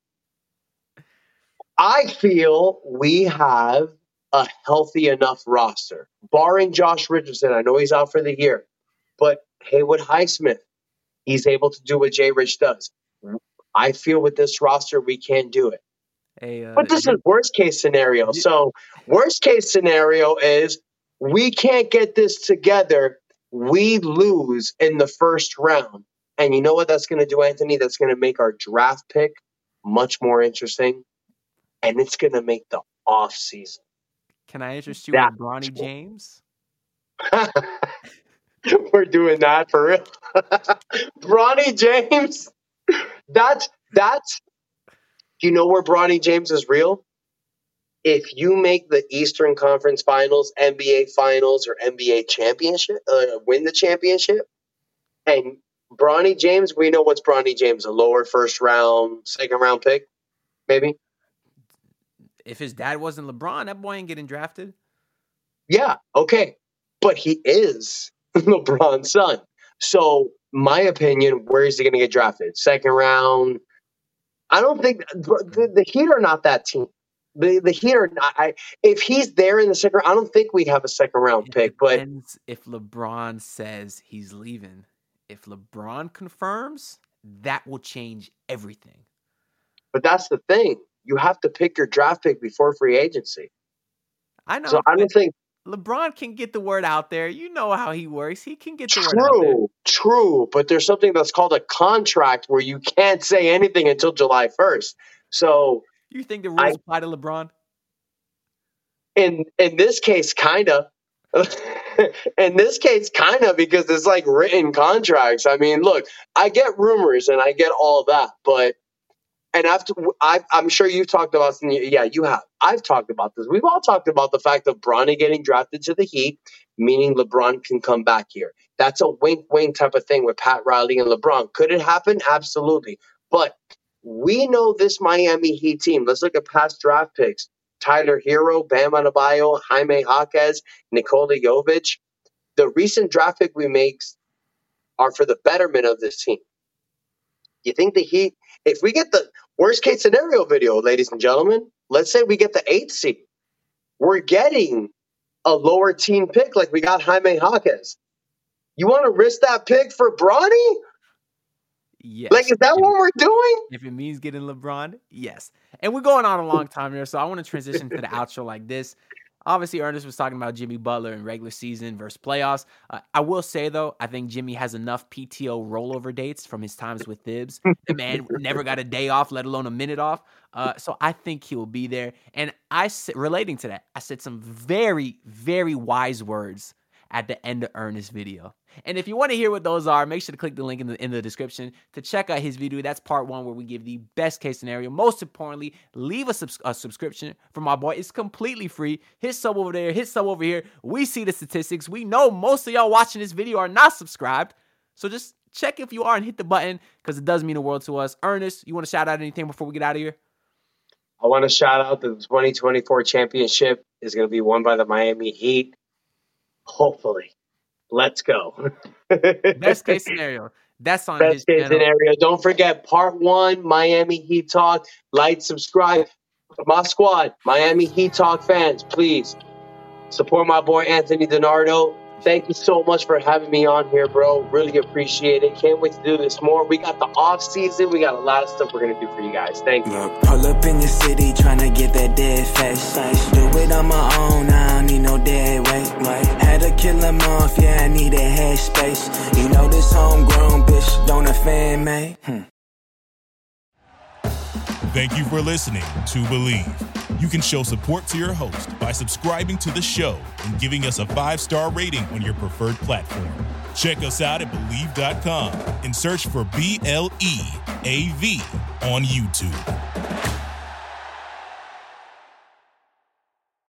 [SPEAKER 8] I feel we have a healthy enough roster, barring Josh Richardson. I know he's out for the year, but Haywood Highsmith, he's able to do what Jay Rich does. I feel with this roster, we can do it.
[SPEAKER 6] Hey, uh,
[SPEAKER 8] but this is worst case scenario. So worst case scenario is we can't get this together. We lose in the first round. And you know what that's going to do, Anthony? That's going to make our draft pick much more interesting. And it's going to make the off season.
[SPEAKER 6] Can I interest you in Bronny James?
[SPEAKER 8] We're doing that for real. Bronny James. That's that's. Do you know where Bronny James is real? If you make the Eastern Conference Finals, N B A Finals, or N B A Championship, uh, win the championship, and Bronny James, we know what's Bronny James, a lower first round, second round pick, maybe.
[SPEAKER 6] If his dad wasn't LeBron, that boy ain't getting drafted.
[SPEAKER 8] Yeah, okay. But he is LeBron's son. So, my opinion, where is he going to get drafted? Second round? I don't think the, the Heat are not that team. The the Heat are not. I, if he's there in the second round, I don't think we'd have a second round
[SPEAKER 6] It
[SPEAKER 8] pick. But
[SPEAKER 6] depends if LeBron says he's leaving. If LeBron confirms, that will change everything.
[SPEAKER 8] But that's the thing. You have to pick your draft pick before free agency.
[SPEAKER 6] I know.
[SPEAKER 8] So I don't think
[SPEAKER 6] LeBron can get the word out there. You know how he works. He can get the
[SPEAKER 8] true,
[SPEAKER 6] word out there.
[SPEAKER 8] True, but there's something that's called a contract where you can't say anything until July first. So
[SPEAKER 6] you think the rules I, apply to LeBron?
[SPEAKER 8] In in this case, kind of. In this case, kind of, because it's like written contracts. I mean, look, I get rumors and I get all that, but and after I, I'm sure you've talked about some. Yeah, you have. I've talked about this. We've all talked about the fact of Bronny getting drafted to the Heat, meaning LeBron can come back here. That's a wink, wink type of thing with Pat Riley and LeBron. Could it happen? Absolutely. But we know this Miami Heat team. Let's look at past draft picks. Tyler Hero, Bam Adebayo, Jaime Jaquez, Nikola Jovic. The recent draft pick we make are for the betterment of this team. You think the Heat, if we get the worst case scenario video, ladies and gentlemen, let's say we get the eighth seed, we're getting a lower team pick like we got Jaime Jaquez. You want to risk that pick for Bronny?
[SPEAKER 6] Yes.
[SPEAKER 8] Like, is that if, what we're doing?
[SPEAKER 6] If it means getting LeBron, yes. And we're going on a long time here, so I want to transition to the outro like this. Obviously, Ernest was talking about Jimmy Butler in regular season versus playoffs. Uh, I will say, though, I think Jimmy has enough P T O rollover dates from his times with Thibs. The man never got a day off, let alone a minute off. Uh, so I think he will be there. And I, relating to that, I said some very, very wise words at the end of Ernest's video. And if you want to hear what those are, make sure to click the link in the in the description to check out his video. That's part one where we give the best case scenario. Most importantly, leave a, subs- a subscription for my boy. It's completely free. Hit sub over there, hit sub over here. We see the statistics. We know most of y'all watching this video are not subscribed. So just check if you are and hit the button because it does mean the world to us. Ernest, you want to shout out anything before we get out of here?
[SPEAKER 8] I want to shout out the twenty twenty-four championship is going to be won by the Miami Heat. Hopefully. Let's go.
[SPEAKER 6] Best case scenario. That's on
[SPEAKER 8] Best
[SPEAKER 6] his
[SPEAKER 8] case
[SPEAKER 6] channel.
[SPEAKER 8] scenario. Don't forget part one, Miami Heat Talk. Like, subscribe. My squad, Miami Heat Talk fans, please. Support my boy Anthony DiNardo. Thank you so much for having me on here, bro. Really appreciate it. Can't wait to do this more. We got the off season. We got a lot of stuff we're gonna do for you guys. Thank you.
[SPEAKER 9] Look, pull up in the city, tryna get that dead face. Do it on my own, I don't need no dead weight. Wait, had to kill him off, yeah, I need a head space. You know this homegrown bitch, don't offend me. Hmm.
[SPEAKER 5] Thank you for listening to Believe. You can show support to your host by subscribing to the show and giving us a five-star rating on your preferred platform. Check us out at Believe dot com and search for B L E A V on YouTube.